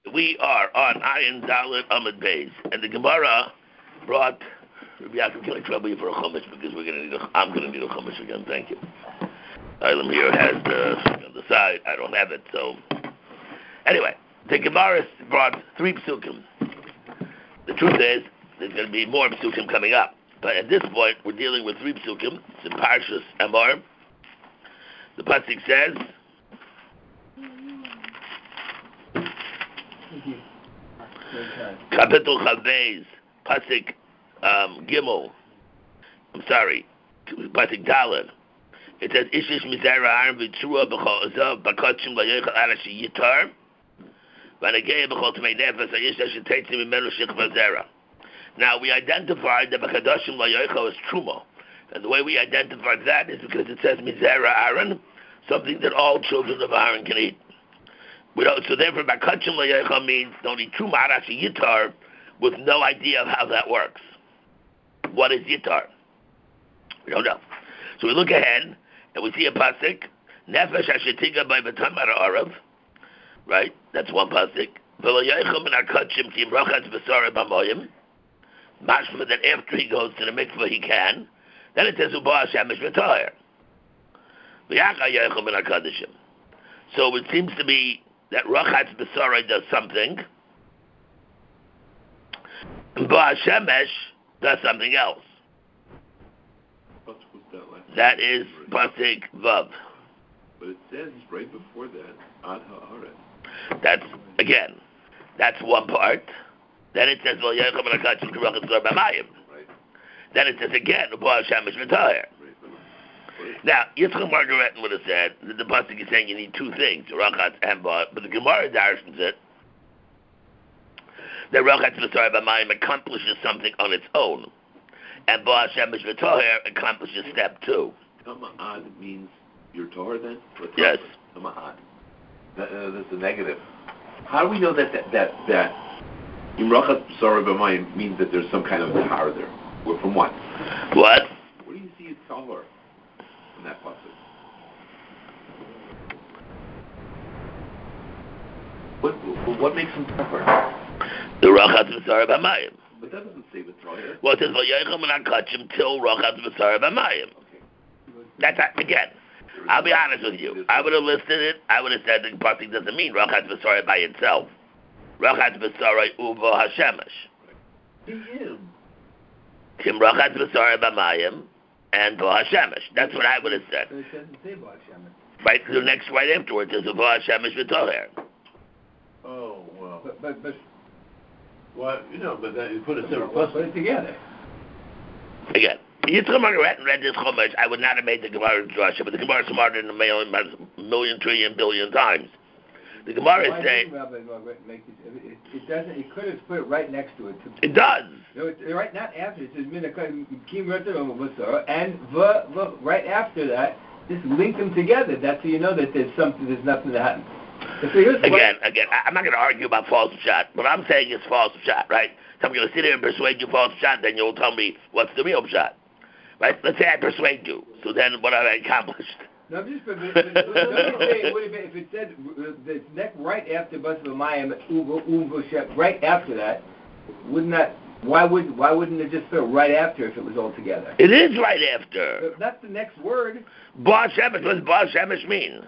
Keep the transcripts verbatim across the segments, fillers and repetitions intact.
we are on Ayin Dalit Amud Beis, and the Gemara brought. Rabbi Yaakov, can I trouble you for a chumash because we're gonna need a, I'm gonna need a chumash again. Thank you. Ilam here has the on the side. I don't have it, so anyway, the Gemara brought three psukim. The truth is, there's going to be more psukim coming up, but at this point, we're dealing with three psukim. It's in Parshas Emor. The pasuk says. Kapitel Chavez, pasuk um, Gimel. I'm sorry, pasuk Daled. It says Ishish Mizera Aaron V'Tzua B'Chol Azav B'Kotshim V'Yochel Arashi Yitar V'Nagei B'Chol Tmei Nefesh Ayish Asher Teitzim Mimenu Shich V'Zera. Now we identified that B'Kadoshim V'Yochel is Truma, and the way we identified that is because it says Mizera Aaron, something that all children of Aaron can eat. We don't, so therefore, B'Kotshim V'Yochel means don't eat Truma Arashi Yitar, with no idea of how that works. What is Yitar? We don't know. So we look ahead. And we see a pasuk, Nefesh Ashetiga by Batamar Arav, right? That's one pasuk. V'loyaychum min hakatshim ki imrachatz b'sarei b'moyim. Mashma that after he goes to the mikveh he can. Then it says Uba Hashemesh v'toyer. V'yach hayaychum min hakadashim. So it seems to be that rachatz b'sarei does something, and Uba Hashemesh does something else. That is pasuk vav. But it says right before that, ad ha'aretz. That's again. That's one part. Then it says well yecham rakachim kirachim tzor b'mayim. Then it says again u'ba shemesh v'tayer. Now Yitzchak Margaret would have said that the pasuk is saying you need two things, rachatz and ba, but the Gemara darshans it that rachatz v'tzor b'mayim accomplishes something on its own. And Bo Hashemesh v'toher accomplishes step two. Tama'ad means you're toher then? Yes. Tama'ad. That, uh, that's a negative. How do we know that that that, that Imrachat B'Sarei B'Mayim means that there's some kind of tahar there? Well, from what? What? What do you see as tahar in that pasuk? What, what what makes him tahar? The Rachat B'Sarei B'Mayim. But that doesn't say v'toyer. Well, it says v'yochel min hakatshim till rachatz b'sarei b'mayim. That's again. I'll be honest with you. I would have listed it. I would have said the pasuk doesn't mean rachatz b'sarei by itself. Rachatz b'sarei uvo hashemesh. He is. Kim rachatz b'sarei b'mayim and vo hashemesh. That's what I would have said. But it doesn't say vo hashemesh. Right. The next right afterwards is vo hashemesh v'toher. Oh well. But but but. Well, you know, but then you put a separate plus. Put it together. Again, Yitzchak Margaret read this chumash. I would not have made the Gemara drasha, but the Gemara is smarter than a million, a million, trillion, billion times. The Gemara is saying it, it, it doesn't. It could have put it right next to it. It does. No, it's right not after. It says kim and v, v, right after that. Just link them together. That's how you know that there's something. There's nothing that happens. Again, again, I'm not going to argue about false shot. What I'm saying is false shot, right? So I'm going to sit here and persuade you false shot, then you'll tell me what's the real shot, right? Let's say I persuade you. So then what have I accomplished? No, I'm just, but, but, but, but say, what if, it, if it said uh, the next right after Bas V'Mayim, right after that, wouldn't that? Why would why wouldn't it just fit right after if it was all together? It is right after. But that's the next word. Ba Shemesh. What does Ba Shemesh mean?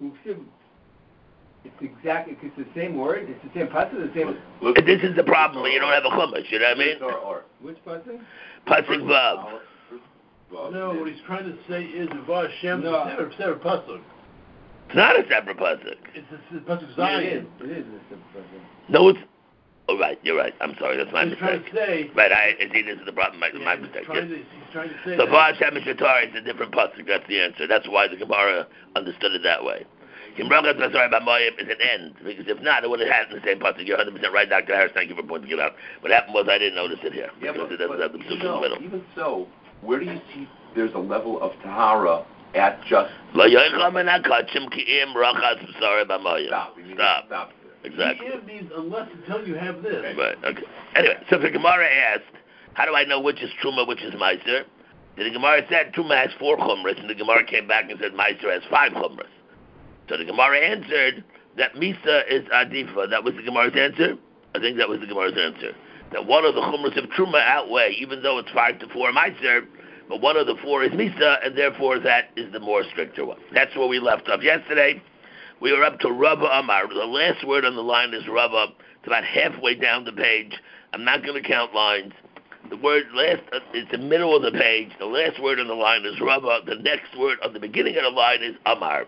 It's exactly, it's the same word, it's the same pasuk, the same... Look, this is the problem when you don't have a chumash, you know what I mean? Or, or. Which pasuk? Pasuk Vav. No, what he's trying to say is Vav Hashem no. is a separate, separate pasuk. It's not a separate pasuk. It's a, it's a pasuk Yeah, it Zion. is, it is a separate pasuk. No, it's... Oh, right, you're right. I'm sorry, that's my He's trying mistake. to say... Right, I see, this is the problem, my, yeah, my he's mistake. Trying Yes. to, he's trying to say So that. Vav Shemesh V'Torah is a different pasuk, that's the answer. That's why the Gemara understood it that way. Kimbrachat B'Sarei B'Mayim is an end, because if not, it would have had in the same pasuk. You're one hundred percent right, Doctor Harris. Thank you for pointing it out. What happened was I didn't notice it here. Yeah, but, it doesn't but have the even, pasuk in the middle. even so, where do you see there's a level of tahara at just... V'yochel min hakatshim ki im rachatz b'sarei b'mayim. Stop. You mean Stop. Stop. Exactly. The means unless until you have this. Right, okay. Anyway, so the Gemara asked, how do I know which is Truma, which is Meiser? The Gemara said Truma has four chumras, and the Gemara came back and said Meiser has five chumras. So the Gemara answered, that Misa is Adifa. That was the Gemara's answer? I think that was the Gemara's answer. That one of the Chumras of Truma outweigh, even though it's five to four Meiser, but one of the four is Misa, and therefore that is the more stricter one. That's where we left off yesterday. We are up to Rabba Amar. The last word on the line is Rabba. It's about halfway down the page. I'm not going to count lines. The word last, uh, it's the middle of the page. The last word on the line is Rabba. The next word on the beginning of the line is Amar.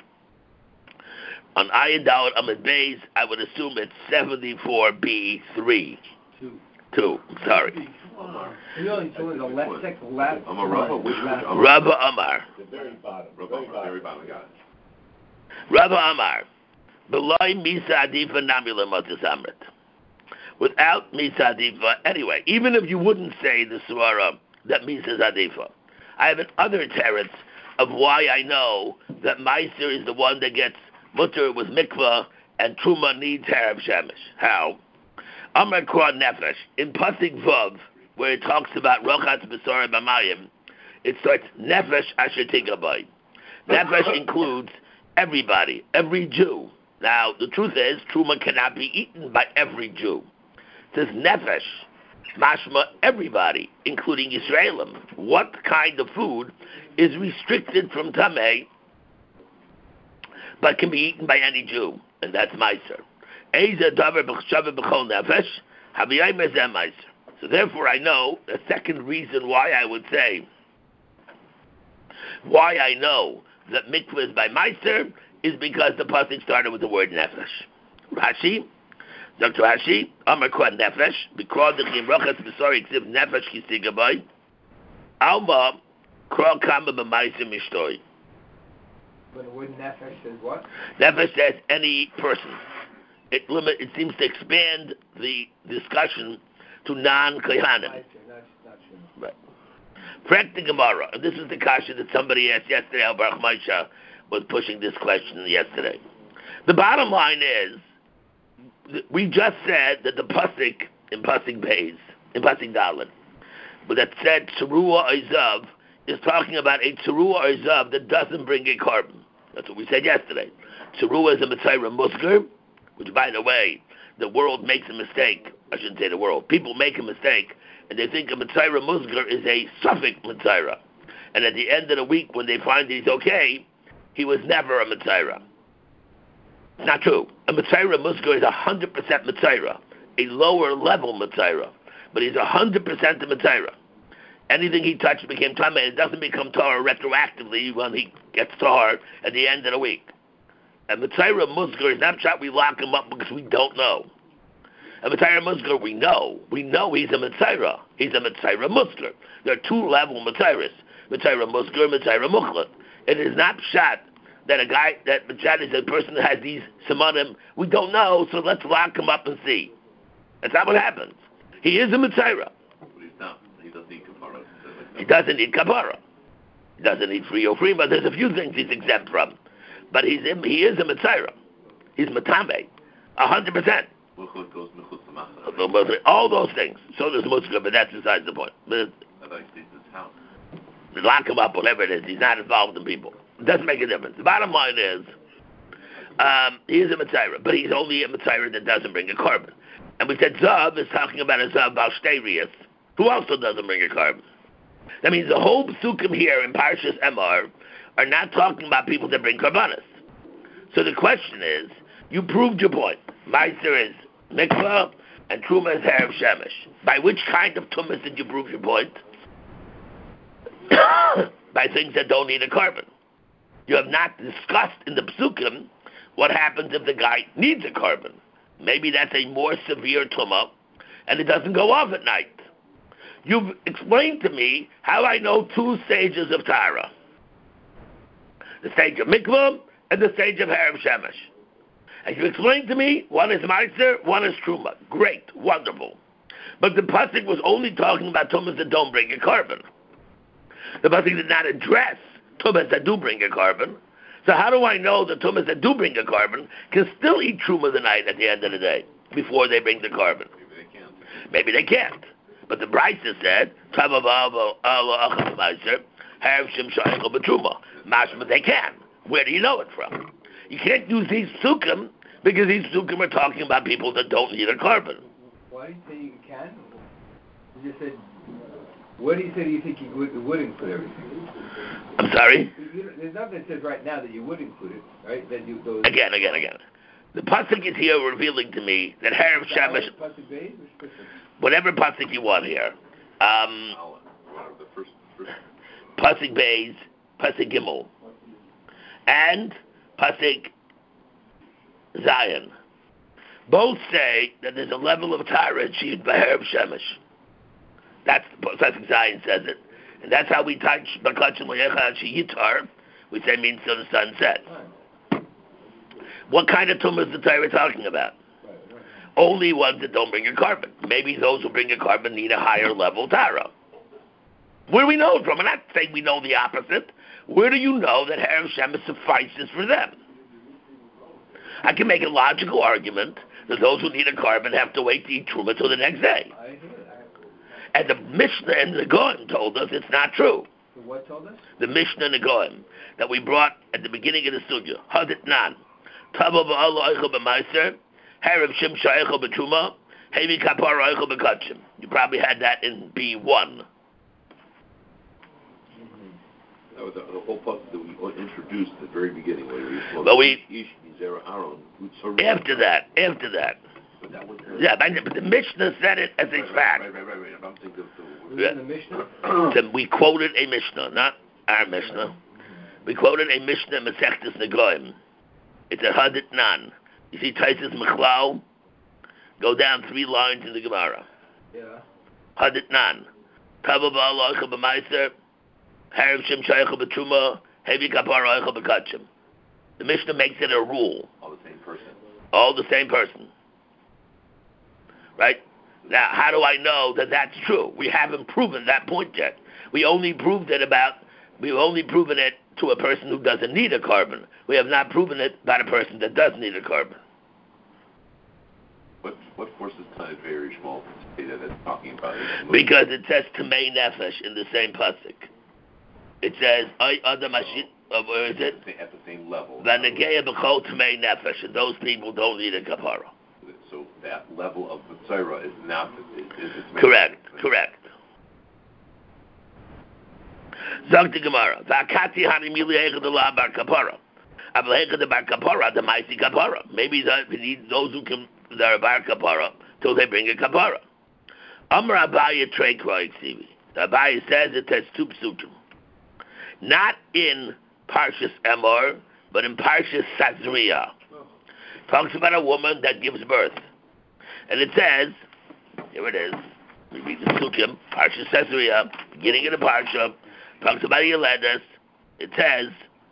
On Ayin Dalet Amid Beis, I would assume it's seventy-four B three. Two. Two. Sorry. You know, it's only the left six, left. Amar Rabba, which one? Rabba Amar. The very bottom. Rabba Amar, very bottom, got it. Rabba Amar. Beloi Misa Adifa Namila Motis Amrit. Without Misa Adifa, anyway, even if you wouldn't say the Swara that Misa is Adifa, I have another teretz of why I know that Meiser is the one that gets mutter with mikvah and Truma needs Harav Shemesh. How? Amar Kor Nefesh, in Pasik Vav, where it talks about Rochatz B'Sorah B'Mayim, it starts Nefesh Asher Tigabai. Nefesh includes everybody, every Jew. Now, the truth is, Truma cannot be eaten by every Jew. It says Nefesh, mashma everybody, including Yisraelim. What kind of food is restricted from Tameh, but can be eaten by any Jew? And that's Meiser. So therefore I know, the second reason why I would say, why I know that mikvah is by Meiser, is because the pasuk started with the word Nefesh. Rashi, Doctor Rashi, Amar Kwan Nefesh, because the Chimrochas B'Sorah Ksiv Nefesh Kisigabai, Alma, Kral Kama B'Meiser Mishtoi. But the word Nefesh says what? Nefesh says any person. It limit. It seems to expand the discussion to non-Kohanim. Right. Correct the Gemara. And this is the kasha that somebody asked yesterday. Al Baruch Maisha was pushing this question yesterday. The bottom line is, we just said that the pasuk in pasuk Beis, in pasuk Dalet, but that said Tzarua Oizav is talking about a Tzarua Oizav that doesn't bring a carbon. That's what we said yesterday. Tzarua is a Mitzayra Musgar, which, by the way, the world makes a mistake. I shouldn't say the world. People make a mistake, and they think a Mitzayra Musgar is a suffix Mitzayra. And at the end of the week, when they find that he's okay, he was never a Mitzayra. Not true. A Mitzayra Musgar is one hundred percent Mitzayra, a lower level Mitzayra, but he's one hundred percent a Mitzayra. Anything he touched became Tameh. It doesn't become Torah retroactively when he gets Torah at the end of the week. A Mitzayra Musgar is not shot we lock him up because we don't know. A Mitzayra Musgar we know. We know he's a Mitzayra. He's a Mitzayra Musgar. There are two level Mitzayras. Mitzayra Musgar, Mitzayra Mukhlat. It is not shot that a guy, that Mitzayra is a person that has these Simonim. We don't know, so let's lock him up and see. That's not what happens. He is a Mitzayra. But he's not. He doesn't need kapara. He doesn't need kapara. He doesn't need free or free, but there's a few things he's exempt from. But he's in, he is a Mitzayra. He's Matame. A hundred percent. All those things. So does Mutzka, but that's besides the point. But lock him up, whatever it is. He's not involved in people. It doesn't make a difference. The bottom line is, um, he is a Mitzayra, but he's only a Mitzayra that doesn't bring a carbon. And we said Zav is talking about a Zav Balsterius, who also doesn't bring a carbon. That means the whole Psukim here in Parshas Emor are not talking about people that bring karbanos. So the question is, you proved your point. Meiser is mikvah and Truma is Harav Shemesh. By which kind of tumas did you prove your point? By things that don't need a carbon. You have not discussed in the Psukim what happens if the guy needs a carbon. Maybe that's a more severe tumah, and it doesn't go off at night. You've explained to me how I know two stages of Tara. The stage of mikvah and the stage of Harav Shemesh. And you explained to me, one is Meiser, one is Truma. Great, wonderful. But the pasuk was only talking about tumas that don't bring a carbon. The pasuk did not address tumas that do bring a carbon. So how do I know the tumas that do bring a carbon can still eat Truma the night at the end of the day, before they bring the carbon? Maybe they can't. Maybe they can't. But the Brisa said, Mashma, they can. Where do you know it from? You can't use these psukim Because these psukim are talking about people that don't need a carbon. Why do you say you can? You just said, what do you say do you think you would, would include everything? I'm sorry? You, you, there's nothing that says right now that you would include it, right? That you, those Again, again, again. The pasuk is here revealing to me that Harav Shemesh, whatever pasuk you want here, um, pasuk Beis, pasuk Gimel, and pasuk Zion, both say that there's a level of Torah achieved by Harav Shemesh. That's pasuk Zion says it, and that's how we touch Bakachim Le'echa Yitar. We say means till the sun sets. What kind of tumah is the Torah talking about? Only ones that don't bring a carbon. Maybe those who bring a carbon need a higher level Torah. Where do we know it from? I'm not saying we know the opposite. Where do you know that Harav Shemesh suffices for them? I can make a logical argument that those who need a carbon have to wait to eat truma till the next day. And the Mishnah and the Goim told us it's not true. What told us? The Mishnah and the Goim that we brought at the beginning of the sugya. Hadit nan. Tavo ba'ala oichel b'maiser, harav shim sha'oichel b'truma, hevi kapara oichel b'kachim. You probably had that in B one. That was the, the whole part that we introduced at the very beginning. Where we spoke. But we, Ish, Zera, Aaron, after that, after that. But that was the, Yeah, but the Mishnah said it as a right, fact. Right, right, right, right. I'm thinking of the, Was it in the Mishnah? So we quoted a Mishnah, not our Mishnah. We quoted a Mishnah Masechtas Negoim. It's a Hadit Nan. You see Taisus Mechlau? Go down three lines in the Gemara. Yeah. Hadit Nan. Tava ba'ala oichel b'maiser, harav shim sha'oichel b'truma, hevi kapara oichel b'kachim. The Mishnah makes it a rule. all the same person. All the same person. Right? Now, how do I know that that's true? We haven't proven that point yet. We only proved it about, we've only proven it to a person who doesn't need a carbon. We have not proven it about a person that does need a carbon. What what forces time very small to say that it's talking about it? Because it says Tamei Nefesh in the same pasuk. It says, Ay Adam Ashit, uh, where is it? At the same level. V'negeya b'chol Tamei Nefesh, and those people don't need a kapara. So that level of the Torah is not is, is it's Correct, correct. Zog the Gemara. V'akati hani mili echad ala bar kapara. Aval echad bar kapara, the maisi kapara. Maybe that we need those who can, that are bar kapara, till they bring a kapara. Amar Abaya trei kroik sivi. Abaya says it has two psukim. Not in Parshas Emor, but in Parshas Sazria. Talks about a woman that gives birth. And it says, here it is, we read the psukim, Parshas Sazria, beginning of the Parsha, talks about Yeledes. It says,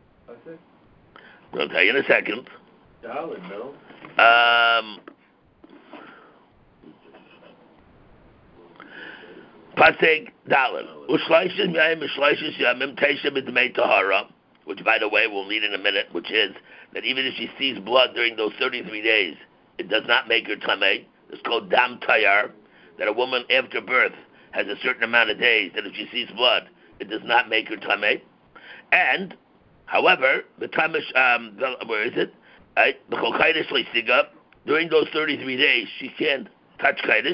I'll tell you in a second. Dollar, no? Um, Pasek Dalet. Ushleishes Yamim, Ushleishes Yamim, Tesha B'Dmei Tahara, which, by the way, we'll need in a minute, which is that even if she sees blood during those thirty-three days, it does not make her Tamei. It's called Dam Tayar, that a woman after birth has a certain amount of days that if she sees blood, it does not make her Tamei. And, however, the Tamish, um, where is it? Right? During those thirty-three days, she can't touch Kaidish.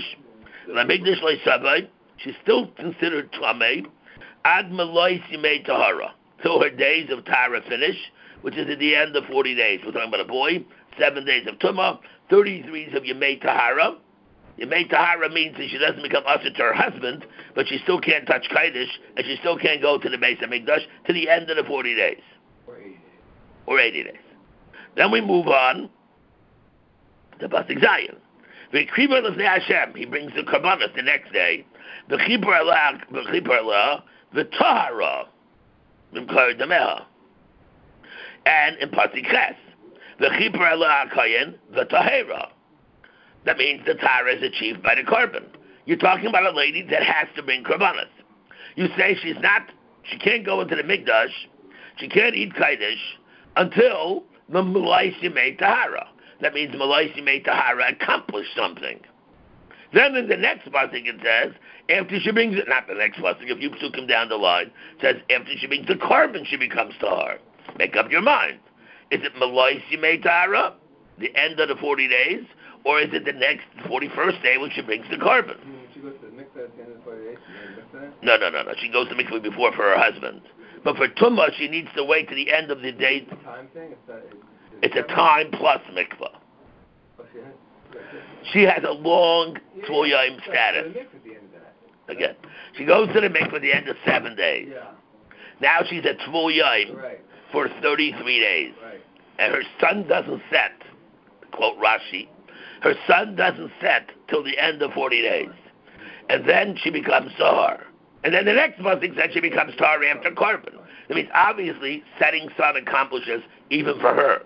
She's still considered Tamei. Ad Maloi Simei Tahara. Till her days of Tara finish, which is at the end of forty days. We're talking about a boy, seven days of Tumah, thirty-three of Yemei Tahara. Yemei Tahara means that she doesn't become usher to her husband, but she still can't touch Kaidish, and she still can't go to the Beis HaMikdash to the end of the forty days. Or eighty days. Or eighty days. Then we move on to Pasuk Zion. V'kriba l'fnei Hashem, he brings the Karbanos the next day. V'chibur Allah, v'chibur Allah, v'tahara, v'mkar dameha. And in Pasuk Ches, v'chibur Allah kayin, v'tahera. That means the Tara is achieved by the carbon. You're talking about a lady that has to bring Karbanos. You say she's not, she can't go into the Mikdash, she can't eat Kaidish, until the Malai Simei Tahara. That means Malai Simei Tahara accomplished something. Then in the next pasuk it says, after she brings it, not the next pasuk, if you psukim down the line, it says after she brings the carbon she becomes Tahar. Make up your mind. Is it Malai Simei Tahara? the end of the forty days, or is it the next forty-first day when she brings the carbon? She goes to the mikveh at the end of the forty days. She doesn't No, no, no, no. She goes to mikveh before for her husband. But for Tumah, she needs to wait to the end of the day. It's a time thing? It's, not, It's it's, a time plus mikveh. Oh, she has, She has a long yeah, Tvul yeah, Yom it's status. the mikveh at the end of that. Again, she goes to the mikveh at the end of seven days. Yeah. Now she's at Tvul Yom Right. for thirty-three days. Right. And her sun doesn't set, quote Rashi, her sun doesn't set till the end of forty days. And then she becomes Sahar. And then the next month said she becomes Tahar after carbon. That means obviously setting sun accomplishes even for her.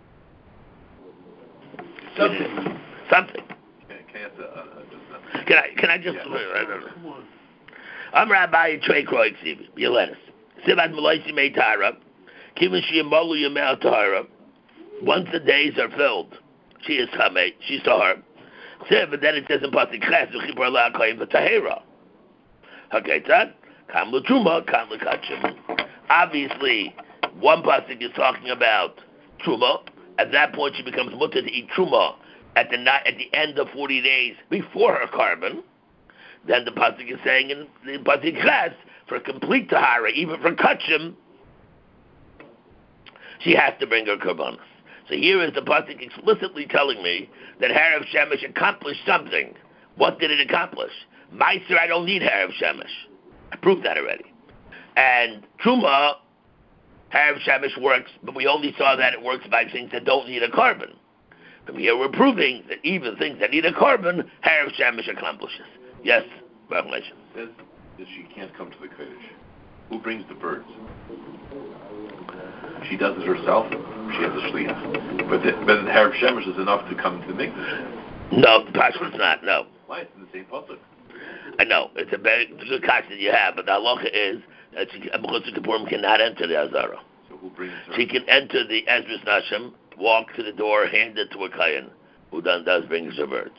Something. Something. Can, can, I, ask, uh, uh, just, uh, Can I can I just Yeah. I don't know. Come on. I'm Rabbi Trey Kroik Sivi. You let us. Sivat Malaisi Mei Tahara. Kivin Shiyamalu Yamel Tahara. Once the days are filled, she is Chamei, she's Tahar. But then it says in Pasuk Ches, V'chipar La Koyin V'Tahera. Okay, Tad. Kam L'Truma, Kam L'Kachim. Obviously, one Pasuk is talking about Truma. At that point, she becomes mutter to eat Truma at the night, at the end of forty days before her carbon. Then the Pasuk is saying in the Pasuk Ches, for complete Tahara, even for Kachim, she has to bring her Karbanos. So here is the Pasuk explicitly telling me that Harav Shemesh accomplished something. What did it accomplish? Meiser, I don't need Harav Shemesh. I proved that already. And Truma, Harav Shemesh works, but we only saw that it works by things that don't need a carbon. From here we're proving that even things that need a carbon, Harav Shemesh accomplishes. Yes, Revelation. says that she can't come to the Kodesh. Who brings the birds? She does it herself. She has a shliach. But the, but the Harav Shemesh is enough to come to the mikdash. No, the Pasuk is not, no. Why? It's in the same pasuk. I know, it's a very it's a good question that you have, but the halacha is that she, Mechutz Kippurim cannot enter the Azara. So who brings her? She can enter the Ezras Nashim, walk to the door, hand it to a Kayan, who then does brings her birds.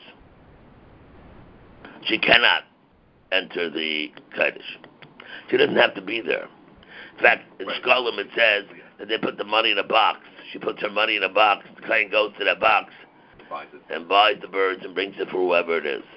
She cannot enter the Kaddish. She doesn't have to be there. In fact, in Right. Shkolim it says that they put the money in a box. She puts her money in a box, the Kayan goes to that box Buys it. and buys the birds and brings it for whoever it is.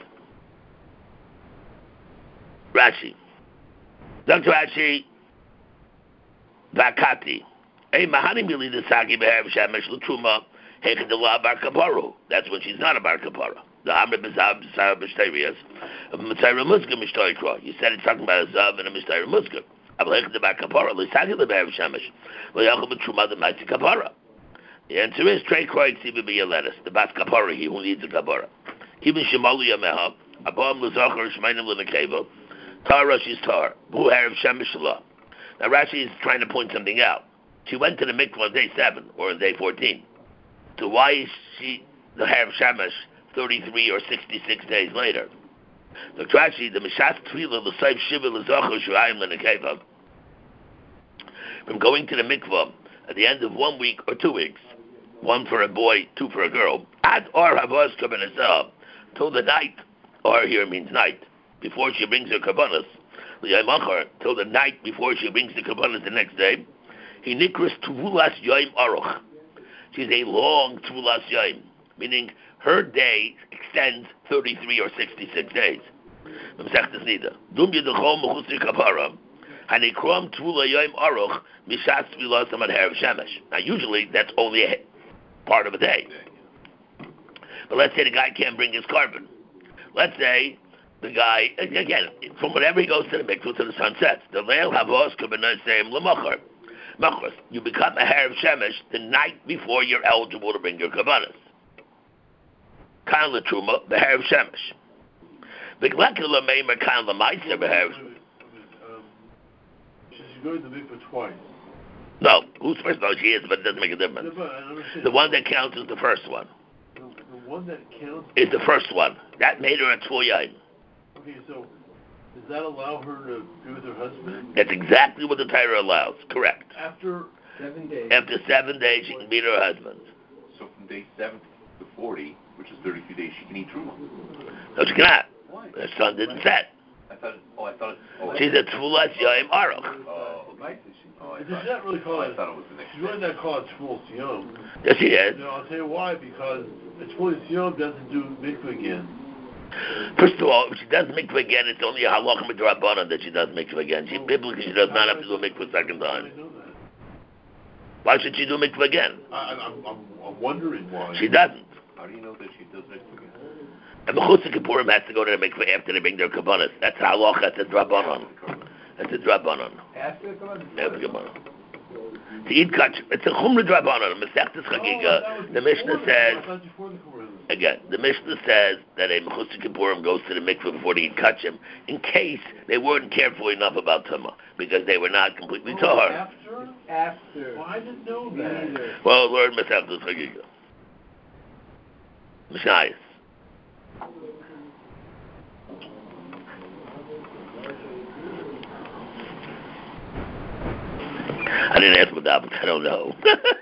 Rashi. Doctor Rashi, Vakati. Hey, Mahani Mili the Saki Behav Shamesh Lutruma, Hekadala Bar Kaparu. That's when she's not a Bar Kapara. The Amr Bizab Sarah Bishtarias of Mitzayra Muska Mishtoikra. You said it's talking about a Zav and a Mitzayra Muska. Ablek the Bar Kapara, Lisaki the Behav Shamesh. Loyachim Truma the Mighty Kapara. The answer is Trey Kroik Sibi Lettuce, the Bas Kapara, he who needs a Kapara. Even Shemalu Yameha, Abam Luzachar Shmainim Linakeva. Tar Rashi's Tar, Bhu Harav Shemesh Shlah. Now Rashi is trying to point something out. She went to the mikvah on day seven or on day fourteen. So why is she the Harav Shemesh thirty-three or sixty-six days later? So Rashi, the Mishas Tefillah l'Sayv Shiva l'Zachar Shurayim L'Nekeva, from going to the mikvah at the end of one week or two weeks, one for a boy, two for a girl, Ad Or Havas Kabbalah, till the night, or here means night, before she brings her kabbalas, till the night before she brings the kabbalas the next day, he nikras tuvulas yoim aruch. She's a long tuvulas yoim, meaning her day extends thirty-three or sixty-six days. Dum yedachol mechusri kapara, hanikrom tuvula yoim aruch mishas tvilas amad harav shemesh. Now usually that's only a part of a day. But let's say the guy can't bring his carbon. Let's say the guy, again, from whenever he goes to the mikvah to the sun sets, the leil havos kabbalah l'machar. Machras, you become a harav shemesh the night before you're eligible to bring your kabbalas. Kan l'truma, the harav shemesh. V'glekil l'meimer kan l'maiser b'harav. She's going to mikvah twice. No, who's first? No, she is, but it doesn't make a difference. No, but I understand. The one that counts is the first one. The, the one that counts. Is the first one. That made her a tvul yaim. Okay, so does that allow her to be with her husband? That's exactly what the Torah allows. Correct. After Seven days. After seven days, she can meet her husband. So from day seven to forty, which is thirty-two days, she can eat truma. No, she cannot. Why? The sun didn't set. I thought. It, oh, I thought. It, oh, She's a tfulas yaim aruch. Oh, okay. Oh, Oh, I She's thought, not really oh, called I thought it was the next She's really not called Shmuel Sion. Yes, she is. You know, I'll tell you why, because Shmuel Sion doesn't do mikvah again. First of all, if she does mikvah again, it's only a halacha midrabanan that she does mikvah again. She biblically she does not have to do a mikvah a second time. I know that. Why should she do mikvah again? I, I'm, I'm, I'm wondering why. She doesn't. How do you know that she does mikvah again? And Mechutza Kippurim has to go to the mikvah after they bring their kabbanas. That's a halacha. That's a drabanan. That's a drabanan. After the command. After the kabbalah. To eat kach, it's a chumra drabanan. Masechtas Chagiga. The Mishnah says again. The Mishnah says that a Mechutza Kippurim goes to the mikvah before they eat kachim, in case they weren't careful enough about tumah, because they were not completely Oh, tahar. After? After. Well, I didn't know that. Neither. Well, Lord Masechtas Chagiga. Mishayis. I didn't ask about that, but I don't know.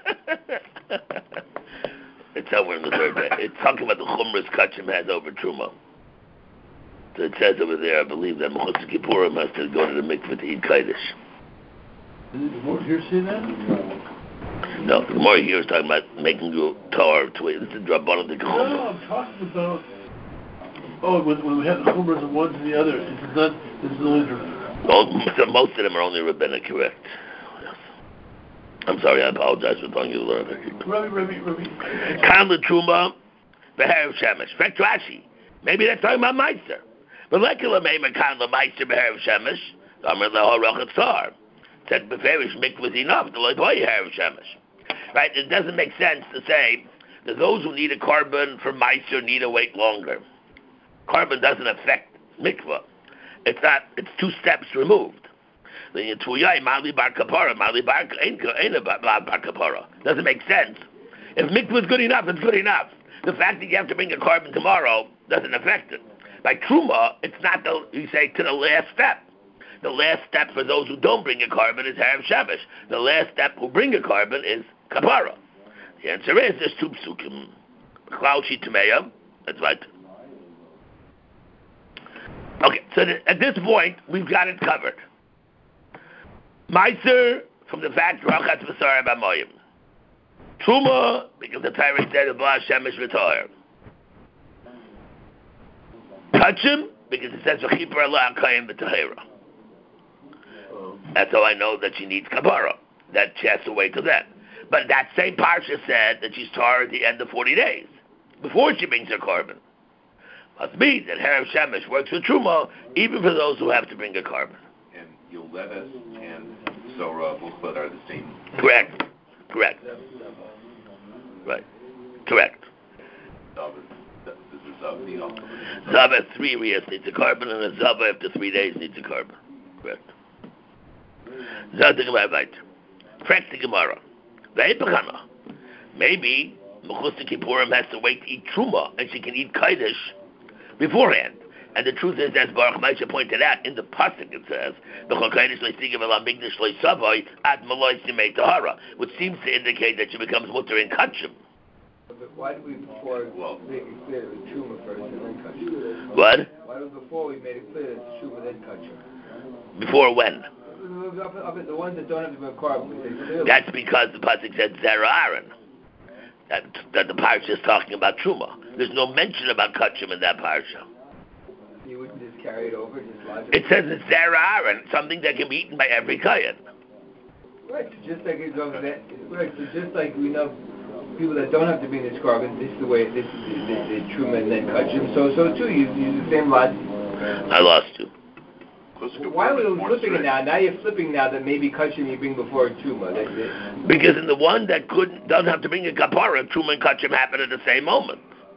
It's somewhere in the third day. It's talking about the chumras kachim has over truma. So it says over there, I believe that Mechutza Kippurim has to go to the mikveh to eat kaidish. Did the Gemara here say that? No, the Gemara here is talking about making you tar to it. This is Rabbanan de No, Chumra. I'm talking about. Oh, when, when we have the chumras and ones and the other, this is not. This is only. Oh, so most of them are only rabbinic, correct? Yes. I'm sorry, I apologize for telling you to learn. Rabbi, Rabbi, Rabbi. Kan l'truma, v'herav shemesh. Fact Rashi. Maybe they're talking about Meister. But like a lamema kan l'meister v'herav shemesh, Amar leho rochet tzar. Said beferish mikvah enough. The loy boy herav shemesh. Right? It doesn't make sense to say that those who need a carbon for Meister need to wait longer. Carbon doesn't affect mikvah. It's not. It's two steps removed. The tuyai mali bar kapara, mali bar ain't bar kapara. Doesn't make sense. If mikvah is good enough, it's good enough. The fact that you have to bring a carbon tomorrow doesn't affect it. By truma, it's not the you say to the last step. The last step for those who don't bring a carbon is harav shemesh. The last step who bring a carbon is kapara. The answer is there's two psukim. Klal shitameya. That's right. Okay, so th- at this point, we've got it covered. Meiser, from the fact, Rachat V'Sarei B'Moyim. Truma, because the Torah said, V'La Shemesh V'Toyer. Kachim, because it says, V'Chipar Allah Kayim V'Tahera. That's how I know that she needs Kapara. That she has to wait till then. But that same Parsha said that she's tar at the end of forty days, before she brings her carbon. Must mean that Harav Shemesh works with Truma, even for those who have to bring a carbon. And Yoleves and Sora Buchbad are the same. Correct. Correct. Right. Correct. Zav is, this is Zav the opposite. Zav at three years needs a carbon, and a Zav after three days needs a carbon. Correct. Zav the Gemara weiter. Correct the Gemara. Ve'epachana. Maybe Mechutza Kippurim has to wait to eat Truma, and she can eat Kaidish beforehand. And the truth is, as Baruch Maisha pointed out, in the Pasuk it says, which seems to indicate that she becomes mutter in Kachim. But why did we before Well, make it clear that it's Truma first and then Kachim? What? Why did before we made it clear that it's Truma then Kachim? Before when? Up, up, the ones that don't have to be a carbon, we say clearly. That's because the Pasuk said Zera Aaron. That, that the parsha is talking about Truma. There's no mention about Kachim in that parsha. You wouldn't just carry it over, just logically? It says it's Zera Aaron, something that can be eaten by every Kayan. Right, so just like it goes that, right, so just like we know people that don't have to bring this carbon, this is the way, this is the, the, the Truma and then Kachim, so so too, you use the same logic. I lost you. Why are we flipping it now? Now you're flipping now that maybe Kachim you bring before Truma. That, that, Because in the one that couldn't, doesn't have to bring a kapara, Truma and Kachim happen at the same moment.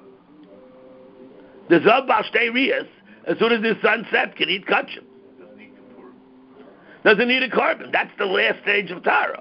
The Zav Bashtei Riyas, as soon as the sun sets, can eat Kachim. Doesn't need a carbon. That's the last stage of Tara.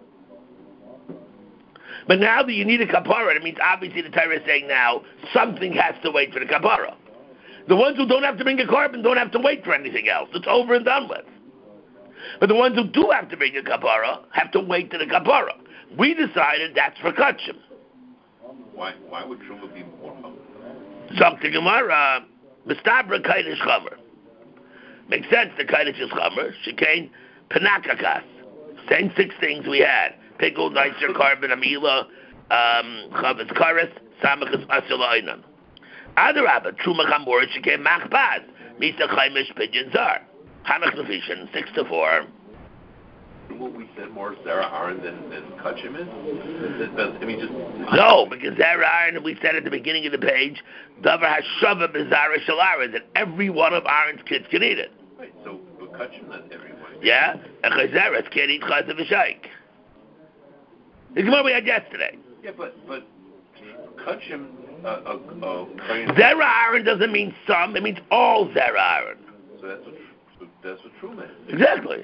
But now that you need a kapara, it means obviously the Torah is saying now something has to wait for the kapara. The ones who don't have to bring a carbon don't have to wait for anything else. It's over and done with. But the ones who do have to bring a kapara have to wait to the kapara. We decided that's for Kachim. Why why would Truma be more humble? Zok the Gemara, Mistabra Kaidish Chamer. Makes sense, the Kaidish is Chamer. Shekain Penakakas. Same six things we had. Pickle, nicer, carbon, amila, um, chavetz kares, samachas asila einan. Adarabba, truma chamor, shekei machbaz, misa chaimish pigeon zar. Hanach nefishin, six to four. What we said more Zera Aaron than, than Kachim is? I mean, just... No, because Zera Aaron, we said at the beginning of the page, Davar Hashava Bezara Shalara, that every one of Aaron's kids can eat it. Right, so, but Kachim, not everyone. Yeah, and Chazaras can't eat Chaz of Shaykh. This is what we had yesterday. Yeah, but, but Kachim, uh, uh, uh, Zera Aaron doesn't mean some, it means all Zera Aaron. So that's what, that's what true meant. Exactly.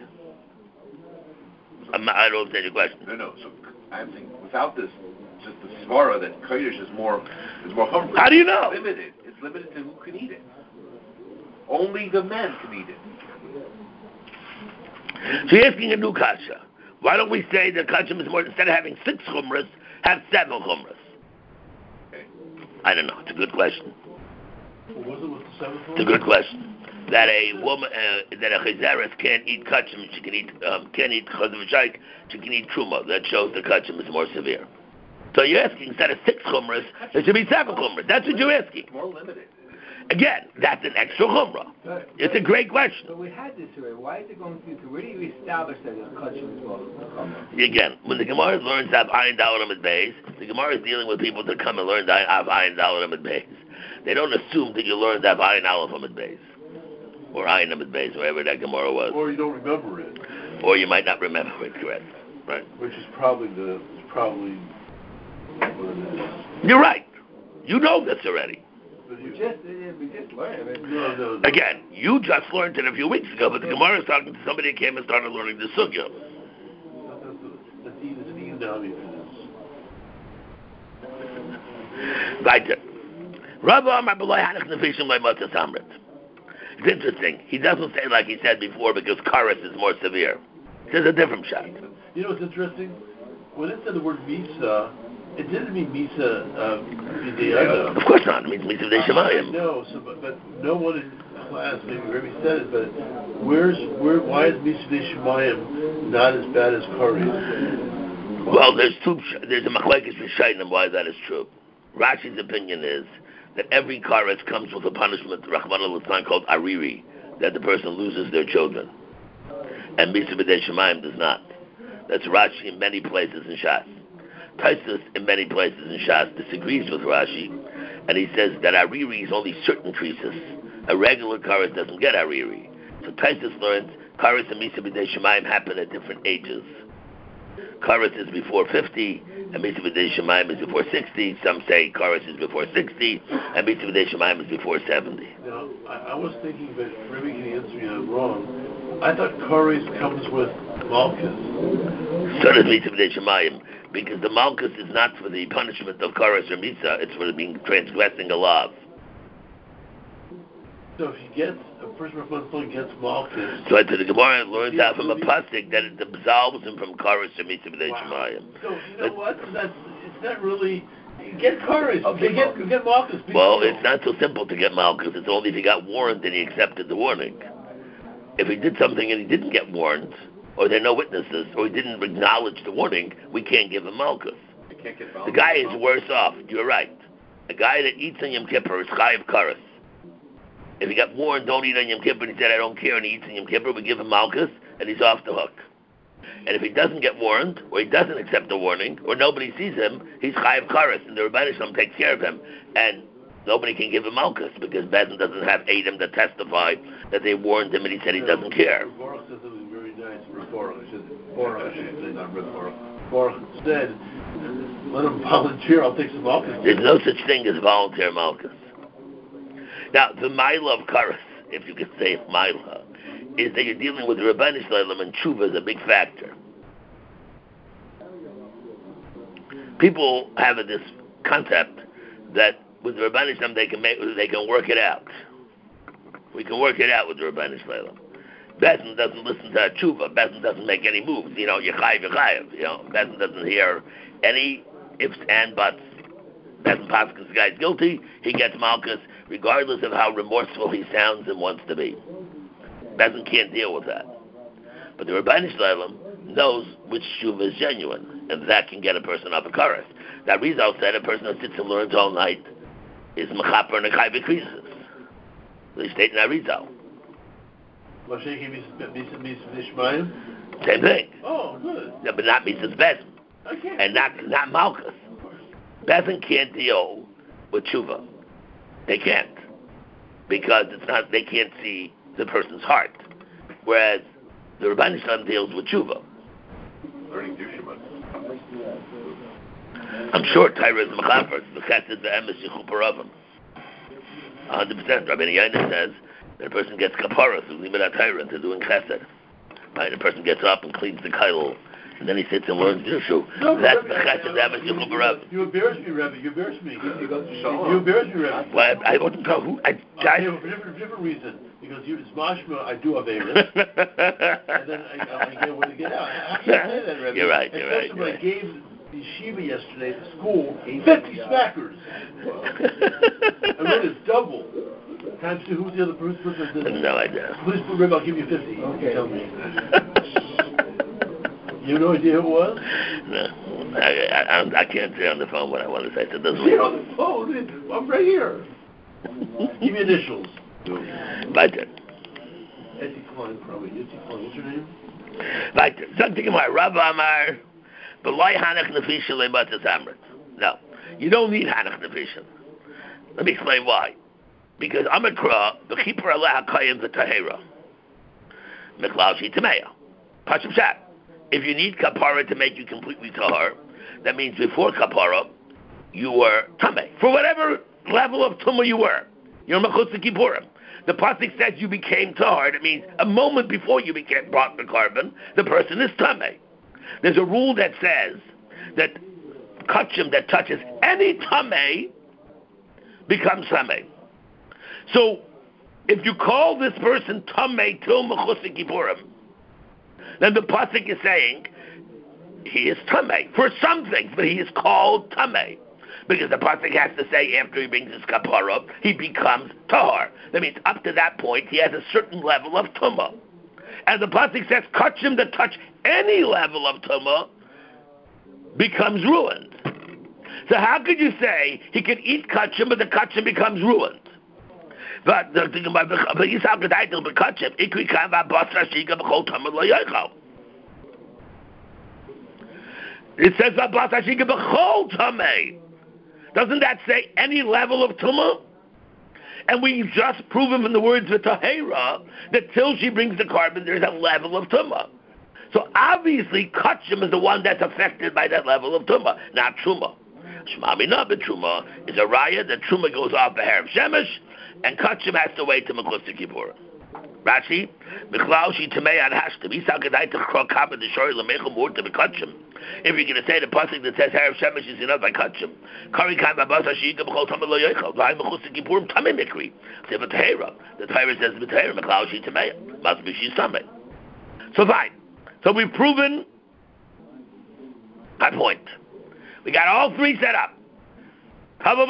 I'm, I don't understand your question. No, no. So I'm saying without this, just the svara that kodesh is more is more humble. How do you know? It's limited. It's limited to who can eat it. Only the men can eat it. So you're asking a new kasha. Why don't we say that kachim is more, instead of having six chumras, have seven chumras? Okay. I don't know. It's a good question. What was it with the seventh one? It's a good question. That a woman, uh, that a chazaris can't eat kachim, she can eat, um, can't eat chaz v'shaik, she can eat truma. That shows the kachim is more severe. So you're asking, instead of six chumras, there should be seven chumras. That's what you're asking. More limited. Again, that's an extra chumrah. But, It's a great question. But we had this already. Why is it going through? To really establish that the kachim is more chumrah? Again, when the Gemara learns to have ayin dalam and beis, the Gemara is dealing with people that come and learn to have ayin dalam and beis. They don't assume that you learn to have ayin aleph and beis. Or ayin amid beis, wherever that Gemara was. Or you don't remember it. Or you might not remember it, correct. Right. Which is probably the, probably what it is. You're right. You know this already. But We you, just, uh, we just learned. I mean, no, no, no. Again, you just learned it a few weeks ago, but the Gemara is talking to somebody who came and started learning the sugya. That's, that's even, it's even down for this. Weiter. Rabbi Amar B'loi Hanach Nefishim Loi Motzas Amrit. It's interesting. He doesn't say like he said before because karas is more severe. There's a different shot. You know what's interesting? When it said the word misa, it didn't mean misa uh, Of course not. It means Misa B'dei Shemayim. No, so, but, but no one in class, maybe Rabbi said it, but where's, where, why is misa B'dei Shemayim not as bad as karas? Well, there's two. There's a machlekes v'shaitim why that is true. Rashi's opinion is that every karas comes with a punishment, Rachmana Litzlan, called ariri, that the person loses their children. And Misa B'dei Shemayim does not. That's Rashi in many places in Shas. Taisus in many places in Shas disagrees with Rashi, and he says that ariri is only certain treases. A regular karas doesn't get ariri. So Taisus learns karas and Misa B'dei Shemayim happen at different ages. Karas is before fifty, and Misa B'dei Shemayim is before sixty. Some say Karas is before sixty, and Misa B'dei Shemayim is before seventy. Now, I, I was thinking, but Rabbi can answer me I'm wrong. I thought kares comes with malchus. So does Misa B'dei Shemayim, because the malchus is not for the punishment of Karas or Misa, it's for being transgressing a law. So if he gets, a person from gets malchus. So to the Gemara learns out from a pasuk that it absolves him from Karas or Misa B'dei Shemayim. So you know what? That's, it's not really. Get kares. Okay, get, get malchus. Well, it's not so simple to get malchus. It's only if he got warned and he accepted the warning. If he did something and he didn't get warned, or there are no witnesses, or he didn't acknowledge the warning, we can't give him malchus. Can't get The guy is worse off. You're right. A guy that eats on Yom Kippur is chayiv karas. If he got warned, don't eat on Yom Kippur, and he said, I don't care, and he eats on Yom Kippur, we give him malchus, and he's off the hook. And if he doesn't get warned, or he doesn't accept the warning, or nobody sees him, he's chayiv karas, and the Rebbeinu Shalom takes care of him. And nobody can give him malchus, because Bezin doesn't have Adam to testify that they warned him and he said he doesn't care. Baruch said something very nice. Baruch, I should, Baruch, I should say, not Baruch. Baruch said, let him volunteer, I'll take some malchus. There's no such thing as volunteer malchus. Now, the Maila of Karas, if you could say Maila, is that you're dealing with the Rebbeinu Shalom, and Tshuva is a big factor. People have this concept that with the Rebbeinu Shalom they can make, they can work it out. We can work it out with the Rebbeinu Shalom. Bezin doesn't listen to our Tshuva. Bezin doesn't make any moves. You know, Yechayiv, Yechayiv. You know, Bezin doesn't hear any ifs and buts. Bezin Paskins, the guy's guilty. He gets malchus, regardless of how remorseful he sounds and wants to be. Bezin can't deal with that. But the Rebbeinu Shalom, knows which tshuva is genuine, and that can get a person off a kares. That Rizal said a person who sits and learns all night is mechaper and a chai v'krisis. They state in that Rizal. Same thing. Oh, good. No, but not Mises Bezin. And not not Malchus. Bezin can't deal with tshuva. They can't. Because it's not, they can't see the person's heart. Whereas the Rabban Shalom deals with tshuva. Learning Dushima. I'm sure Tyra is mechaper. The chesed ve'emes yichuparavim. one hundred percent. Rabbi Yaina says that a person gets kapara through limud Tyra to doing chesed. Right? A person gets up and cleans the kailul, and then he sits and learns Yushu. No, That's Rebbe, the chesed ve'emes yichuparavim. You embarrass me, Rebbe. You embarrass me. You embarrass me, Rebbe. Well, I, I wouldn't know who. I, I, I for a different, different reason. Because you, it's mashma, I do Averis. And then I, I get way to get out. How can you say that, Rebbe? You're right, you're right. Especially You're when right. I gave the yeshiva yesterday at school fifty smackers. I mean, it's double. Times two, who's the other person? No idea. Please put Rebbe, I'll give you fifty. Okay. Tell me. You have no idea who it was? No, I, I, I can't say on the phone what I want to say. So it doesn't Say on the phone. I'm right here. Give me initials. Weiter. Etty Klein, probably. Etty Klein. What's your name? Weiter. Something in my Rabbi Amar, B'lai Hanach Nefisha Leibatas Amrit. No, you don't need Hanach Nefisha. Let me explain why. Because Amakra, the Chipur Allah HaKayim V'Tahera. Meklal Shi Tameya. Pashim Shat. If you need kapara to make you completely tahar, that means before kapara, you were tameh. For whatever level of tumah you were. You're mechutz kippurim. The pasuk says you became tahar. That means a moment before you became brought the carbon, the person is tameh. There's a rule that says that kachim that touches any tameh becomes tameh. So if you call this person tameh till mechutz kippurim, then the pasuk is saying he is tameh for some things, but he is called tameh because the pasuk has to say after he brings his kapara, he becomes tahar. That means up to that point he has a certain level of tumah. And the pasuk says kachim that touch any level of tumah becomes ruined. So how could you say he can eat kachim, but the kachim becomes ruined? But the thing about the Yisrael Gedaitel Bekachim, Ikri Kava Basra Shiga Bechol Tamad Lo Yochal. It says Basra Shiga Bechol Tameh. Doesn't that say any level of tumah? And we just proven from the words of Tahera that till she brings the carbon, there's a level of tumah. So obviously, Kachim is the one that's affected by that level of tumah, not Truma. Shema Mina B'Truma is a raya that Truma goes off the Harav Shemesh, and Kachim has to wait to Mechutz Kippur. Rashi, Michlal Shi Tamei Ad Hashtem, Yisal Gedai Techro Kaba Deshori Lamechel Murta B'Kachim. If you're going to say the pasuk that says Harav Shemesh is enough by Kachim, Kari Kaim Babasa Shiga B'Chol Tamei Lo Yochel, V'Hai Mechutz Kippurim Tamei Mikri. Say B'Tahera. The Torah says B'Tahera, Michlal Shi Tamei. Must be She's Tamei. So fine. So we've proven my point. We got all three set up. Sorry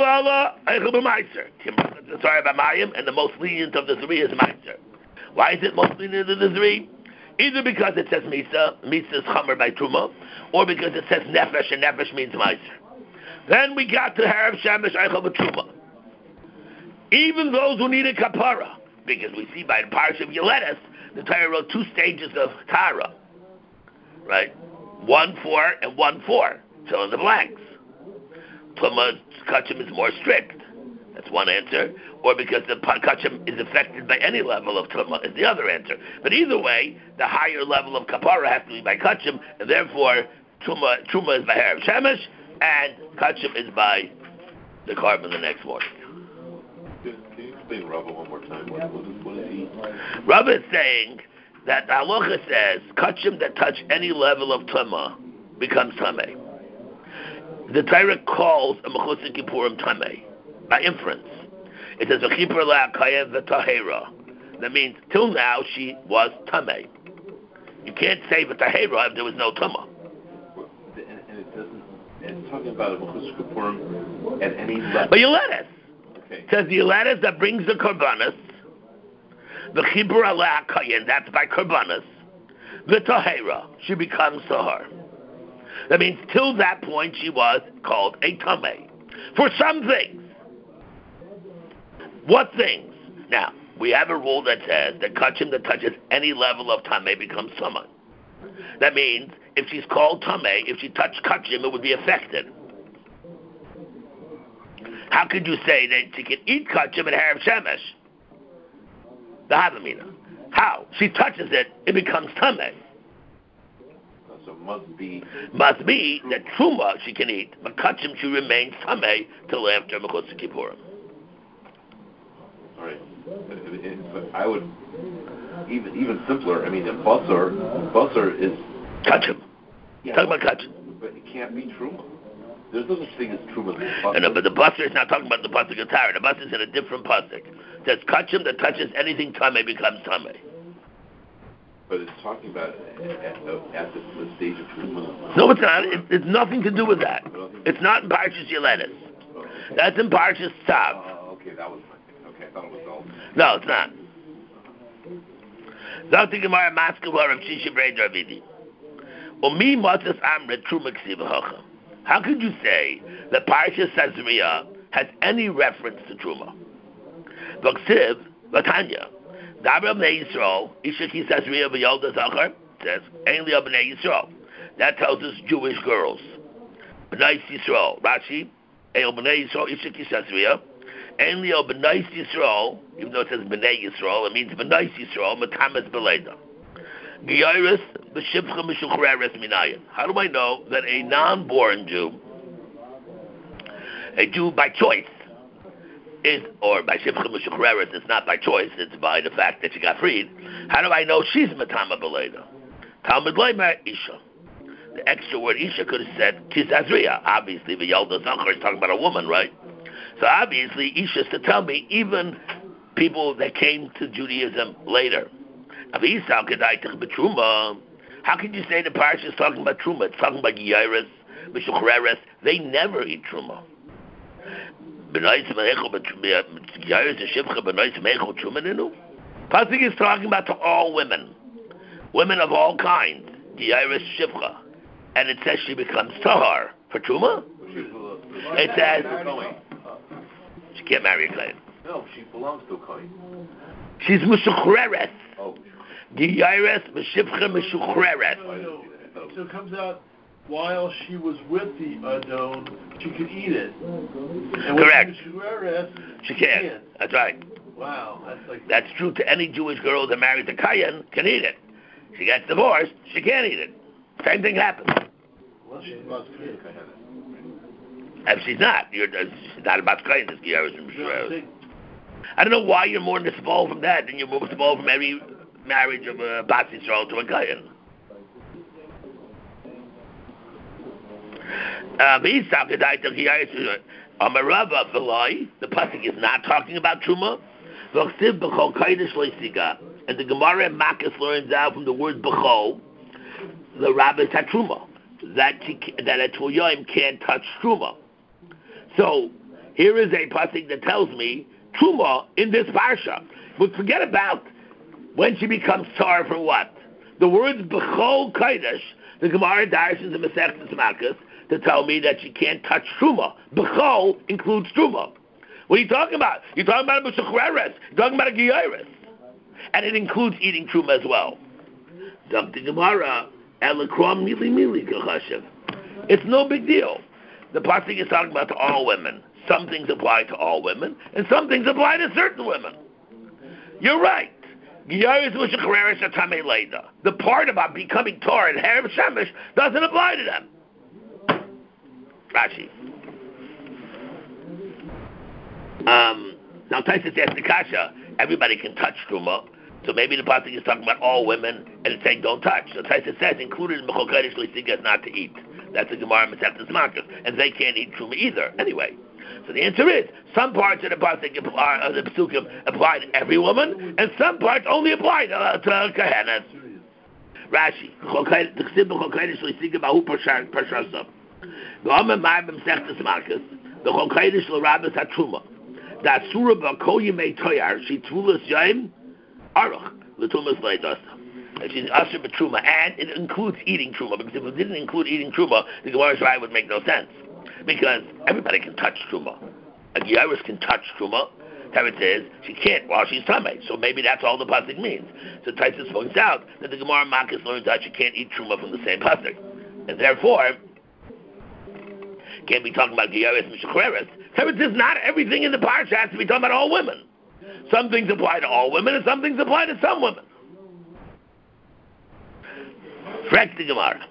about Mayim, and the most lenient of the three is Meiser. Why is it most lenient of the three? Either because it says Misa, Misa is Chamer by Truma, or because it says Nefesh, and Nefesh means Meiser. Then we got to Harav Shemesh Eichel B'Truma. Even those who need a kapara, because we see by the Parish of Yeledes, the Torah wrote two stages of Tara. Right? One, four, and one, four. Fill in the blanks. Tumah Kachim is more strict. That's one answer. Or because the Kachim is affected by any level of Tumah is the other answer. But either way, the higher level of Kapara has to be by Kachim, and therefore Truma, Truma is by Harav Shemesh, and Kachim is by the carbon the next morning. Can you explain Rabba one more time? What, what, is, what is he? Rabba is saying that the halacha says Kachim that touch any level of Tumah becomes Tameh. The Torah calls a Mechutz Kippurim Tameh by inference. It says V'chipur la'akayev v'tahera. That means till now she was Tameh. You can't say v'tahera if there was no Tumah. And, and it doesn't. And it's talking about a Mechutz Kippurim at any level. But Yeledes. Okay. It says the Yeledes that brings the Karbanis. V'chipur la'akayev. That's by Karbanis. v'tahera, she becomes tahar. That means till that point she was called a tameh. For some things. What things? Now, we have a rule that says that kachim that touches any level of tameh becomes tameh. That means if she's called tameh, if she touched kachim, it would be affected. How could you say that she can eat kachim at Harav Shemesh? The Havamina. How? She touches it, it becomes tameh. So must be must be that truma she can eat, but kachim she remains tameh till after Mechutz Kippurim. All right. But I would even even simpler. I mean, a basar, basar is kachim. Yeah, Talking about kachim. But it can't be truma. There's no such thing as truma. No, no, but the basar is not talking about the pasuk of Torah. The basar is in a different pasuk. It says kachim that touches anything tameh becomes tameh. But it's talking about at, at the, the stage of truma. No, it's not. It, it's nothing to do with that. It's not in Parshas Yeledes. Oh. That's in Parshas Tzav. Oh, okay, that was my thing. Okay, I thought it was all. No, it's not. Zakti Gemara Maskava Rav Shishi Brei Dravidi. Umi Matzas Amrit Truma Ksiva Hacha. How could you say that Parshas Tazria has any reference to Truma? V'ksiv Vatanya. Dabra Bnei Yisrael, Isha Ki Tazria V'Yolda Zachar, says, Ein Liya Bnei Yisrael. That tells us Jewish girls. Bnei Yisrael, Rashi, Ein Bnei Yisrael, Isha Ki Tazria. Ein Liya Bnei Yisrael, even though it says Bnei Yisrael, it means Bnei Yisrael, Matamas Beleda. Giyaris, B'Shivcha Mishuchreres Minayin. How do I know that a non-born Jew, a Jew by choice, is, or by Shivcha Mishuchreres, it's not by choice, it's by the fact that she got freed. How do I know she's Matama Beleda? Talmud Leimer, Isha. The extra word Isha could have said Kizazriya. Obviously, the Yalda Zachar is talking about a woman, right? So obviously, Isha is to tell me even people that came to Judaism later. How can you say the parsha is talking about truma? It's talking about Yiris, Mishuchreres. They never eat truma. Pasuk is talking about to all women, women of all kinds. Yiris Shivcha, and it says she becomes tahar for truma. It says she can't marry a kohen. No, she belongs to a kohen. She's Mishuchreres. Oh. Giyares Meshivcha Meshuchreres. So it comes out while she was with the Adon, she could eat it. And correct. Meshuchreres, she can't. can't. That's right. Wow, that's like. That's true to any Jewish girl that married to Kayan can eat it. She gets divorced, she can't eat it. Same thing happens. Well, she's about to eat. If she's not, you're she's not about Kayan. It's Giyares and Meshuchreres. I don't know why you're more disposed from that than you're more disposed from every marriage of a Bat Yisrael to a Kayan. Amarava V'loi, the pasuk is not talking about Truma. V'chsiv b'chol kodesh lo'isiga, and the Gemara in Makkas learns out from the word b'chol, the rabbis had Truma, that she, that a Toyoim can't touch Truma. So here is a pasuk that tells me Truma in this parsha. But forget about when she becomes tar for what? The words b'chol kodesh, the Gemara darshan in Masechtas Makkas to tell me that she can't touch truma. B'chol includes truma. What are you talking about? You're talking about a Meshuchreres. You're talking about a Giyaris. And it includes eating truma as well. Doctor Gemara, Elikrom mili mili kachashiv. It's no big deal. The pasuk is talking about to all women. Some things apply to all women, and some things apply to certain women. You're right. Giyaris Meshuchreres are tamei leida. The part about becoming tar and Harav Shemesh doesn't apply to them. Rashi. Um, now Taisus asked the Kasha, everybody can touch Truma, so maybe the pasuk is talking about all women, and it's saying don't touch. So Taisus says, included in B'chol Kodesh L'Siga is not to eat. That's the Gemara Masechtas Makkas, and they can't eat Truma either. Anyway, so the answer is, some parts of the pasuk apply, uh, the Pesukim apply to every woman, and some parts only apply to, uh, to Kohenes. Rashi, B'chol Kodesh L'Siga Bahu Parshasam. The Omer Ma'abim Sechtas Makkas, the Chol Kodesh L'Rabbis HaTruma, the Asura B'Kol Yimei Toyar, She Tvulas Yaim, Aruch, L'Tumas Leidasa. She's usher b'truma, and it includes eating truma, because if it didn't include eating truma, the Gemara's right would make no sense. Because everybody can touch truma. A Gyaris can touch truma. How it says, she can't while she's tamei. So maybe that's all the pasuk means. So Taisus points out that the Gemara Makis learns that you can't eat truma from the same pasuk. And therefore, can't be talking about Gyaris and Shekheres. So it says not everything in the parsha has to be talking about all women. Some things apply to all women, and some things apply to some women. Frek the Gemara.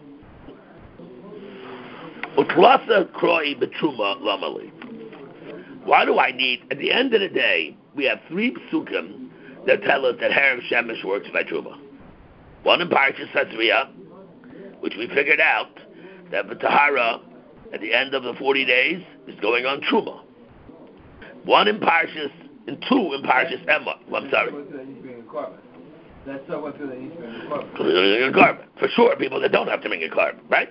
Utlasa kroi betruma lamali. Why do I need, at the end of the day, we have three psukim that tell us that Harav Shemesh works by truma. One in Parashas Tazria, which we figured out that the Tahara at the end of the forty days is going on truma. One in Parashas, and two in Parashas Emma. Well, I'm sorry. That's not what they need to bring a carbon. For sure, people that don't have to bring a carbon, right?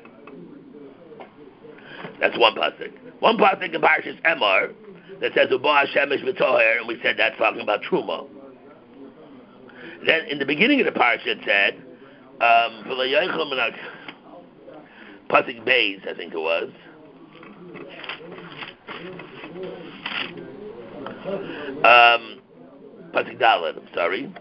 That's one pasuk. One pasuk in Parashas Emor that says Uba Shemesh v'toher, and we said that's talking about truma. Then in the beginning of the parasha it said, um, pasuk Beis, I think it was. Um, pasuk Dalet, I'm sorry.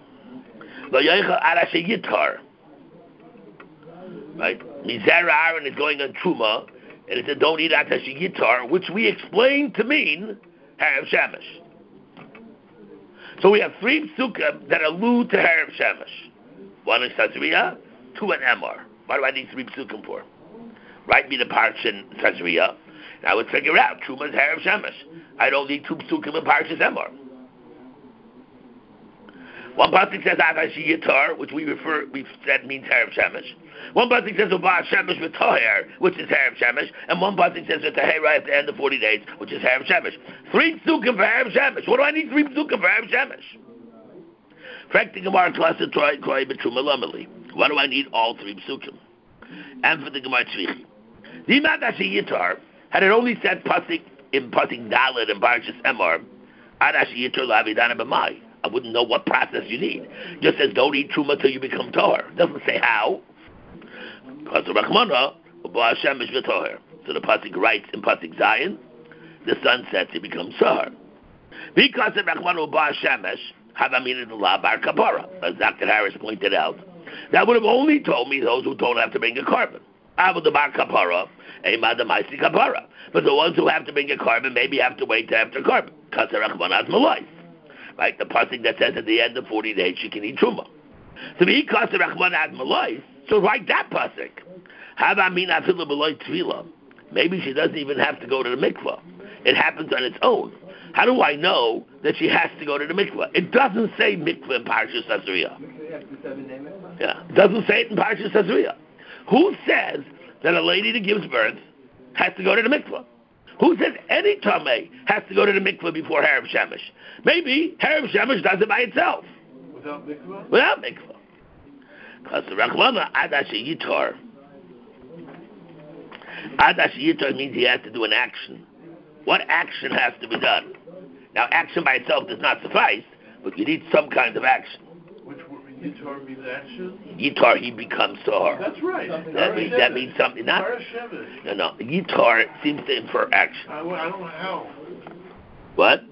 Right? Mizera Aaron is going on truma. And it said, don't eat atashi yitar, which we explained to mean Harav Shemesh. So we have three psukim that allude to Harav Shemesh. One in Tazria, two in Emor. Why do I need three psukim for? Write me the parsha in Tazria, and I would figure out, Truma is Harav Shemesh. I don't need two psukim in Parshas Emor. One pasuk says atashi yitar, which we refer, we've said means Harav Shemesh. One pasuk says Uba Shemesh v'toher, which is Harav Shemesh, and one pasuk says V'tahera at the end of forty days, which is Harav Shemesh. Three psukim for Harav Shemesh. What do I need three psukim for Harav Shemesh? Frek the Gemara klasa troi kroi b'truma lamali. Why do I need all three psukim? And for the Gemara tzvichi. Dimat ashi yitar, had it only said pasuk in pasuk Dalet and Parashas Emor, ad ashi yitar lavidana b'mai, I wouldn't know what process you need. It just says don't eat truma till you become tahor. It doesn't say how. So the pasuk writes in pasuk Zion, the sun sets, it becomes tahor. Because of Rachmanu Ba Shemesh, Havamina the La Bar Kapara, as Doctor Harris pointed out, that would have only told me those who don't have to bring a carbon. Abu the Bar Kapara, Ema the Maisi Kapara. But the ones who have to bring a carbon maybe have to wait to after carbon. Because of Rachmanu Malais. Right, the pasuk that says at the end of forty days she can eat truma. So the ikasa rachman ad malais. So write that pasuk. Hava min afilu b'loy tefila. Maybe she doesn't even have to go to the mikvah. It happens on its own. How do I know that she has to go to the mikvah? It doesn't say mikvah in Parashas Tazria. Yeah, it doesn't say it in Parashas Tazria. Who says that a lady that gives birth has to go to the mikvah? Who says any tamei has to go to the mikvah before Harav Shemesh? Maybe Harav Shemesh does it by itself. Without mikvah? Without mikvah. Because the Rachmana Adashi Yitar. Adashi Yitar means he has to do an action. What action has to be done? Now, action by itself does not suffice, but you need some kind of action. Which Yitar means action? Yitar, he becomes tahor. That's right. That means, that means something. Not, no, no. Yitar seems to infer action. I, I don't know how. What?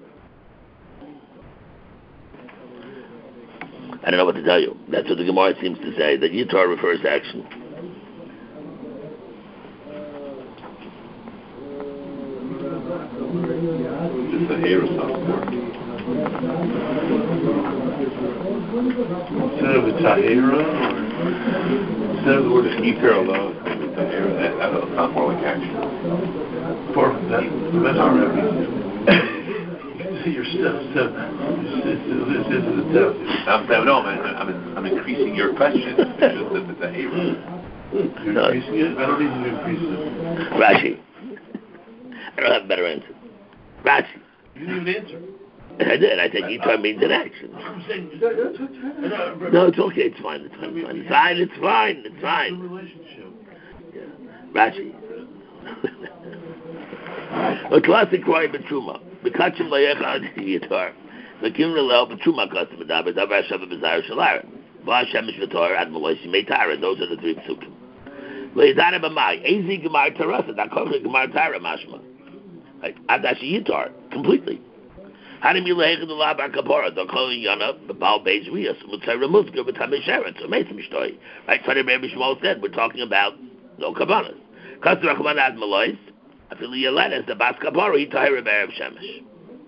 I don't know what to tell you. That's what the Gemara seems to say, that Yitar refers to action. Just the hair or something. Instead of the tahira, instead of the word Yitar alone, maybe the hair, that, that'll sound more like action. For that, that's our You're still, so, this is the test. I'm, no, I'm, I'm, I'm increasing your question. It's just that the tahira. You're No. increasing it? I don't need you to increase it. Rashi. I don't have a better answer. Rashi. You didn't even answer. I did. I said Yitar means an action. I'm saying, No, it's okay. It's fine. It's fine. It's fine. It's fine. It's fine. It's It's a fine. relationship. Yeah. Rashi. A classic cry b'truma. B'kachim layecha ad yitar. V'kim relel b'truma kasim b'daber davar shavah b'zayir shalara. Va Shemesh v'Torah ad Maloisi Meitara. Those are the three psukim. Leidana b'mai ezi gemar tarasa da koche gemar tara mashma. Like adashi yitar completely. Hadim yilehech the labar kapora the kol yana the bal beis rias mutzayra muzger v'tamisheret so meisim mishtoi. Right, Tzadei Rebbe Shmuel said we're talking about no kabbanas. Kasser Rachman ad Malois after Yelenes the bas kapora he tahira be'erev shemesh.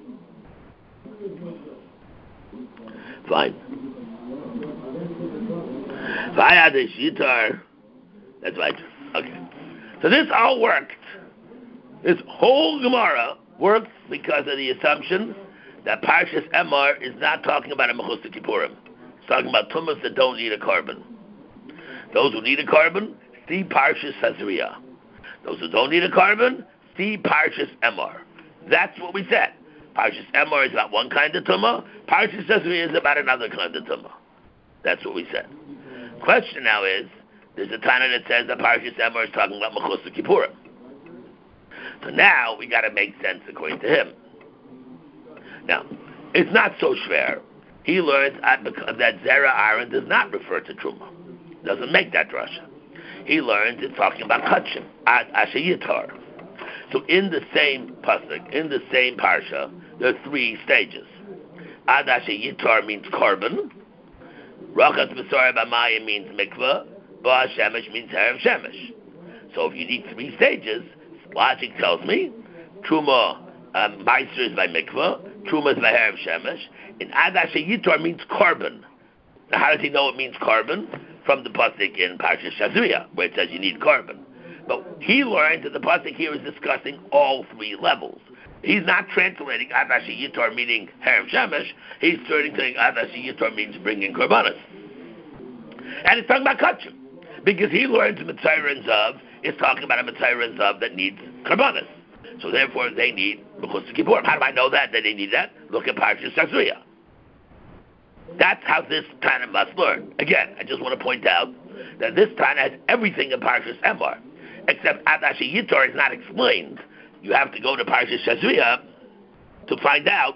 Fine. Vayadish yitar. That's right. Okay. So this all worked. This whole Gemara worked because of the assumption that Parshas Emor is not talking about a Mechus Kippurim. It's talking about tumas that don't need a carbon. Those who need a carbon, see Parshas Tazria. Those who don't need a carbon, see Parshas Emor. That's what we said. Parshas Emor is about one kind of tumah. Parshas Tazria is about another kind of tumah. That's what we said. Question now is, there's a Tana that says that Parshas Emor is talking about Mechus Kippurim. So now we got to make sense according to him. Now, it's not so schwer. He learns that Zera Aaron does not refer to Truma. Doesn't make that drasha. He learns it's talking about Kachim, Ad Asher Yitar. So in the same pasuk, in the same parsha, there are three stages. Ad Asher Yitar means carbon. Rachas B'Sorah B'Mayim means mikvah. Ba Shemesh means Erev Shemesh. So if you need three stages, logic tells me Truma um, Meiser is by mikvah, Truma is by Erev Shemesh, and Ad Asher Yitar means carbon. Now how does he know it means carbon? From the pasuk in Parshas Shazriya, where it says you need carbon. But he learned that the pasuk here is discussing all three levels. He's not translating Ad Asher Yitar meaning Erev Shemesh. He's starting saying Ad Asher Yitar means bringing karbanos. And it's talking about kachim. Because he learns Mitzayra and Zav is talking about a Mitzayra and Zav that needs karbanos. So therefore they need Mechus Kippurim. How do I know that, that they need that? Look at Parshas Tazria. That's how this Tana must learn. Again, I just want to point out that this Tana has everything in Parshas Emor, except Ad Asher Yitar is not explained. You have to go to Parshas Tazria to find out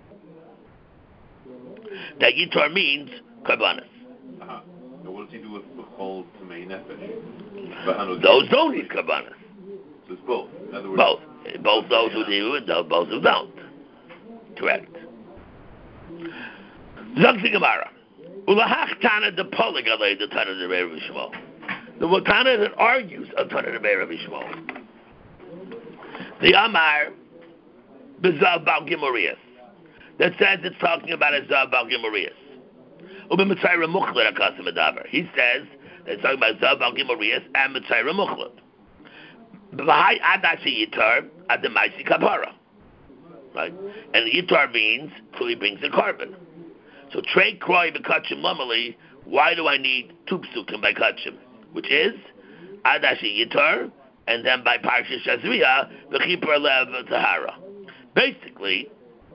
that Yitar means karbanos. Uh-huh. So what does he do with Bechol Tamei Nefesh? Those don't need karbanos. So it's both. In other words, both. Both those who do and both who don't. Correct. Zog the Gemara. Ulahach Tana de Polig alei the Tana de Rabbi Shmuel. The Tana that argues on Tana de Rabbi Shmuel. The Amar Bezav Bal Gimorias that says it's talking about a Zav Bal Gimorias. Ube Mitzayra Muchlet Akasim Adavar. He says that it's talking about Zav Bal Gimorias and Mitzayra Muchlet. B'hai Ad Asher Yitar Ad Maisi Kapara. Right? And the Yitar means so he brings the carbon. So Trey Kroy Bekachim Mamali, why do I need two psukim by Kachim? Which is Ad Asher Yitar and then by Parshas Shazriya, V'chipar Lev Tahara. Basically,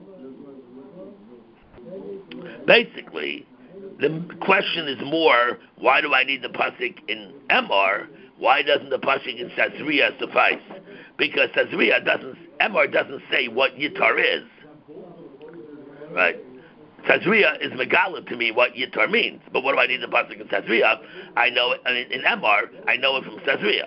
basically, the question is more, why do I need the pasuk in Emor? Why doesn't the pasuk in Shazriya suffice? Because Shazriya doesn't, Emor doesn't say what Yitar is. Right? Shazriya is Megala to me what Yitar means. But what do I need the pasuk in Shazriya? I know it, I mean, in Emor, I know it from Shazriya.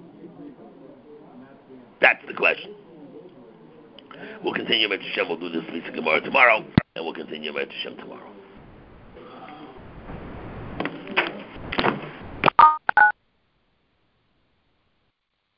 That's the question. We'll continue Met Hashem. We'll do this piece of Gemara tomorrow, and we'll continue Met Hashem tomorrow.